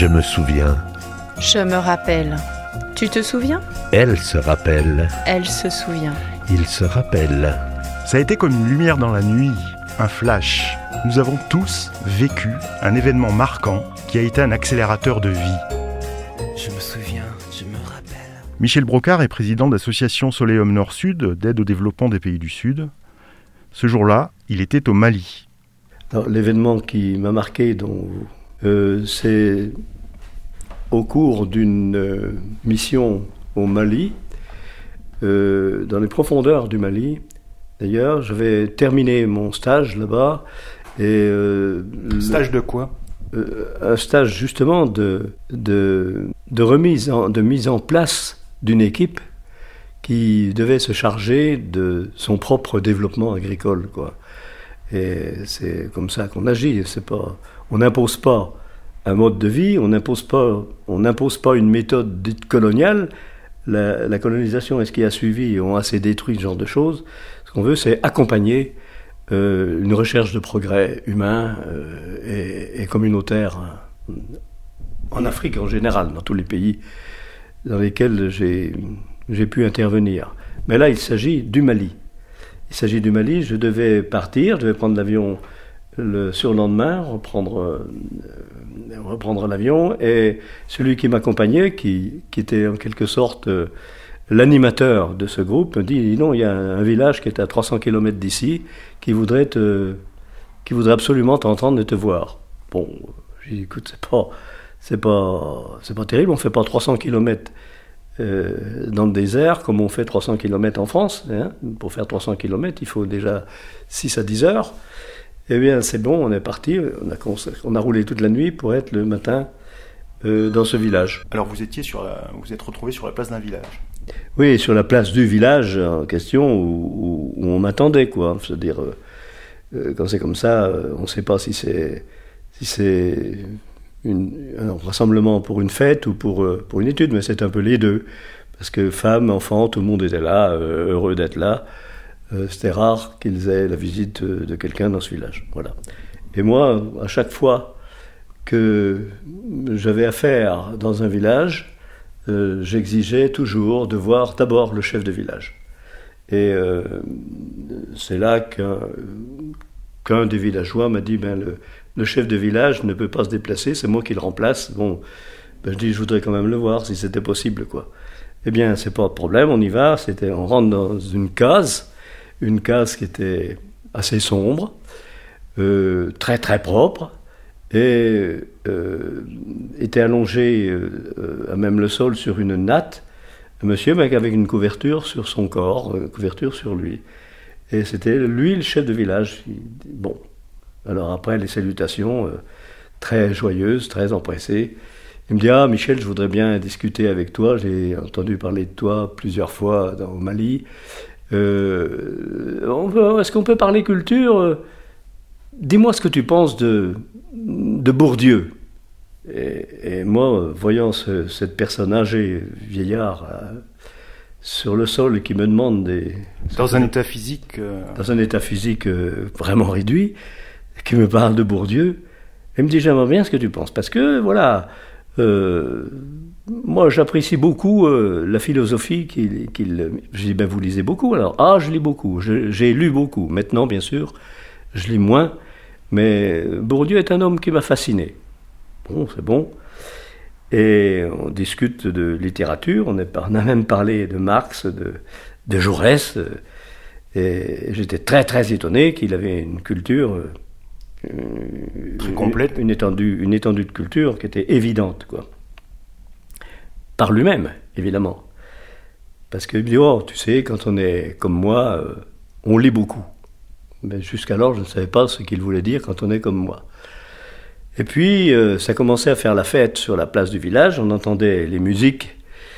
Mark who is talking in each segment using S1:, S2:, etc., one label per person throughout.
S1: Je me souviens.
S2: Je me rappelle. Tu te souviens ?
S1: Elle se rappelle.
S2: Elle se souvient.
S1: Il se rappelle.
S3: Ça a été comme une lumière dans la nuit, un flash. Nous avons tous vécu un événement marquant qui a été un accélérateur de vie.
S4: Je me souviens, je me rappelle.
S3: Michel Brocard est président de l'association Soleum Nord-Sud d'aide au développement des pays du Sud. Ce jour-là, il était au Mali.
S5: Alors, l'événement qui m'a marqué, c'est au cours d'une mission au Mali, dans les profondeurs du Mali. D'ailleurs, j'avais terminé mon stage là-bas.
S3: Stage de quoi ?
S5: Un stage justement de mise en place d'une équipe qui devait se charger de son propre développement agricole, quoi. Et c'est comme ça qu'on agit. On n'impose pas un mode de vie, on n'impose pas une méthode dite coloniale. La colonisation et ce qui a suivi ont assez détruit ce genre de choses. Ce qu'on veut, c'est accompagner une recherche de progrès humain et communautaire en Afrique en général, dans tous les pays dans lesquels j'ai pu intervenir. Mais là, il s'agit du Mali. Je devais prendre l'avion le surlendemain, reprendre l'avion, et celui qui m'accompagnait, qui était en quelque sorte l'animateur de ce groupe, me dit non, il y a un village qui est à 300 km d'ici, qui voudrait absolument t'entendre et te voir. Bon, j'ai dit écoute, c'est pas terrible, on fait pas 300 km dans le désert comme on fait 300 km en France, hein. Pour faire 300 km, il faut déjà 6 à 10 heures. Eh bien, c'est bon, on est parti, on a roulé toute la nuit pour être le matin dans ce village.
S3: Alors vous êtes retrouvé sur la place d'un village.
S5: Oui, sur la place du village en question où on m'attendait, quoi. C'est-à-dire, quand c'est comme ça, on ne sait pas si c'est un rassemblement pour une fête ou pour une étude, mais c'est un peu les deux. Parce que femmes, enfants, tout le monde était là, heureux d'être là. C'était rare qu'ils aient la visite de quelqu'un dans ce village. Voilà. Et moi, à chaque fois que j'avais affaire dans un village, j'exigeais toujours de voir d'abord le chef de village. Et c'est là qu'un des villageois m'a dit le chef de village ne peut pas se déplacer, c'est moi qui le remplace. Bon, je dis je voudrais quand même le voir si c'était possible, quoi. Eh bien, c'est pas de problème, on y va. On rentre dans une case qui était assez sombre, très très propre, et était allongé à même le sol sur une natte, un monsieur avec une couverture sur son corps, couverture sur lui. Et c'était lui le chef de village. Bon, alors après les salutations très joyeuses, très empressées, il me dit « Ah Michel, je voudrais bien discuter avec toi, j'ai entendu parler de toi plusieurs fois au Mali. Est-ce qu'on peut parler culture ? Dis-moi ce que tu penses de Bourdieu. » Et moi, voyant cette personne âgée, vieillard, sur le sol, qui me demande
S3: Dans un état physique
S5: vraiment réduit, qui me parle de Bourdieu, il me dit « J'aimerais bien ce que tu penses. » Parce que, voilà, moi j'apprécie beaucoup la philosophie qu'il... Je dis « Vous lisez beaucoup alors ?»« Ah, je lis beaucoup. J'ai lu beaucoup. Maintenant, bien sûr, je lis moins. Mais Bourdieu est un homme qui m'a fasciné. » Bon, c'est bon. Et on discute de littérature, on a même parlé de Marx, de Jaurès, et j'étais très très étonné qu'il avait une culture
S3: très complète,
S5: une étendue de culture qui était évidente, quoi. Par lui-même, évidemment. Parce qu'il me dit, oh, tu sais, quand on est comme moi, on lit beaucoup. Mais jusqu'alors, je ne savais pas ce qu'il voulait dire quand on est comme moi. Et puis, ça commençait à faire la fête sur la place du village. On entendait les musiques,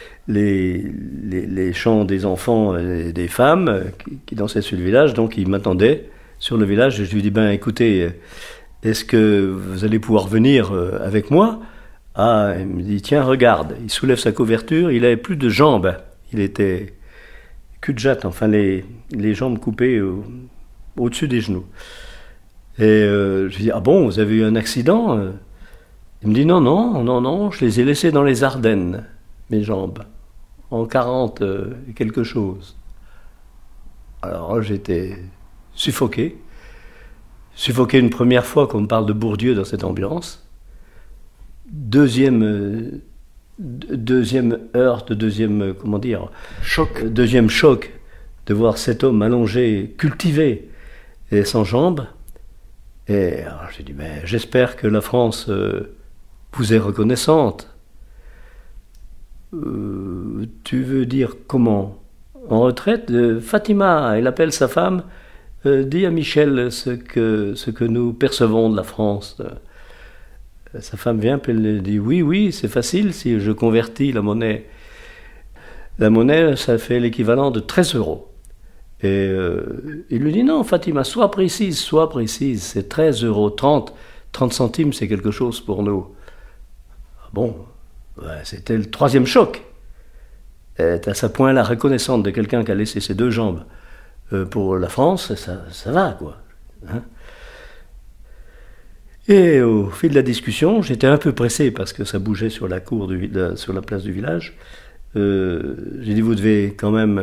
S5: les chants des enfants et des femmes qui dansaient sur le village. Donc, il m'attendait sur le village. Et je lui dis, écoutez, est-ce que vous allez pouvoir venir avec moi ? Ah, il me dit, tiens, regarde. Il soulève sa couverture. Il avait plus de jambes. Il était cul-de-jatte, enfin, les jambes coupées au-dessus des genoux. Et je lui dis, ah bon, vous avez eu un accident ? Il me dit non, je les ai laissées dans les Ardennes, mes jambes, en 40 et quelque chose. Alors j'étais suffoqué une première fois qu'on me parle de Bourdieu dans cette ambiance. Deuxième choc de voir cet homme allongé, cultivé et sans jambes. Et alors j'ai dit, mais j'espère que la France vous est reconnaissante. Tu veux dire comment? En retraite, Fatima, elle appelle sa femme, dis à Michel ce que nous percevons de la France. Sa femme vient, puis elle dit, oui, c'est facile si je convertis la monnaie. La monnaie, ça fait l'équivalent de 13 €. Et il lui dit, non, Fatima, sois précise, c'est 13 €, 30 centimes, c'est quelque chose pour nous. Bon, c'était le troisième choc. Être à ce point-là reconnaissante de quelqu'un qui a laissé ses deux jambes pour la France, ça va, quoi. Hein? Et au fil de la discussion, j'étais un peu pressé parce que ça bougeait sur la cour sur la place du village. J'ai dit, vous devez quand même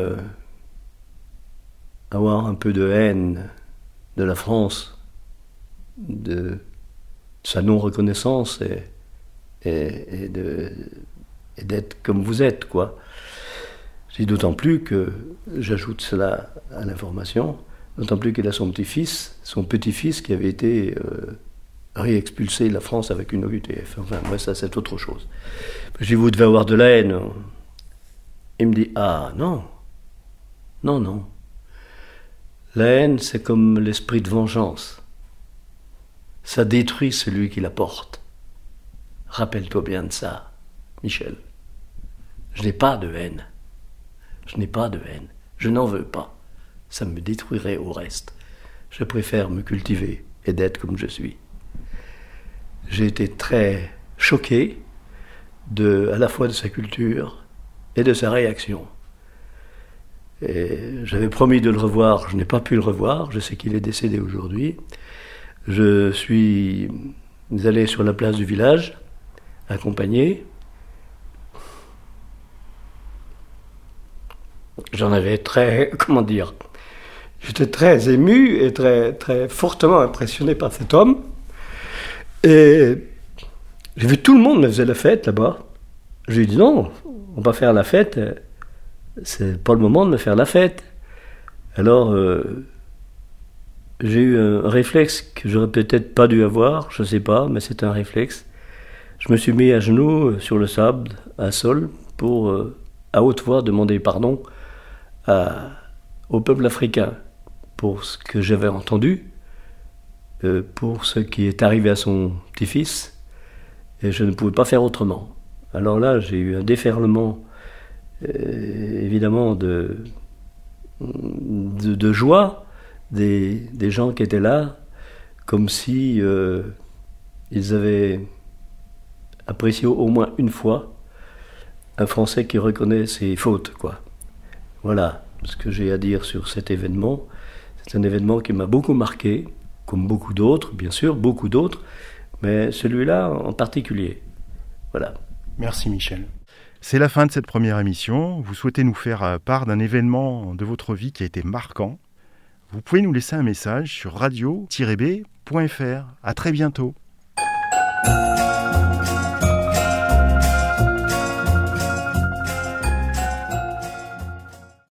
S5: avoir un peu de haine de la France, de sa non-reconnaissance et d'être comme vous êtes, quoi. J'ai d'autant plus que, j'ajoute cela à l'information, d'autant plus qu'il a son petit-fils qui avait été réexpulsé de la France avec une OQTF. Enfin, moi, ça, c'est autre chose. J'ai dit, vous devez avoir de la haine. Il me dit, ah, non. La haine, c'est comme l'esprit de vengeance. Ça détruit celui qui la porte. Rappelle-toi bien de ça, Michel. Je n'ai pas de haine. Je n'en veux pas. Ça me détruirait au reste. Je préfère me cultiver et d'être comme je suis. J'ai été très choqué à la fois de sa culture et de sa réaction. Et j'avais promis de le revoir, je n'ai pas pu le revoir, je sais qu'il est décédé aujourd'hui. Je suis allé sur la place du village, accompagné. J'en avais j'étais très ému et très, très fortement impressionné par cet homme. Et j'ai vu tout le monde me faisait la fête là-bas. Je lui ai dit non, on va faire la fête, c'est pas le moment de me faire la fête. Alors, j'ai eu un réflexe que j'aurais peut-être pas dû avoir, je sais pas, mais c'est un réflexe. Je me suis mis à genoux sur le sable, à sol, pour, à haute voix, demander pardon au peuple africain pour ce que j'avais entendu, pour ce qui est arrivé à son petit-fils, et je ne pouvais pas faire autrement. Alors là, j'ai eu un déferlement, évidemment, de joie des gens qui étaient là, comme si ils avaient apprécié au moins une fois un Français qui reconnaît ses fautes, quoi. Voilà ce que j'ai à dire sur cet événement. C'est un événement qui m'a beaucoup marqué, comme beaucoup d'autres, bien sûr, beaucoup d'autres, mais celui-là en particulier. Voilà.
S3: Merci Michel. C'est la fin de cette première émission. Vous souhaitez nous faire part d'un événement de votre vie qui a été marquant. Vous pouvez nous laisser un message sur radio-b.fr. À très bientôt.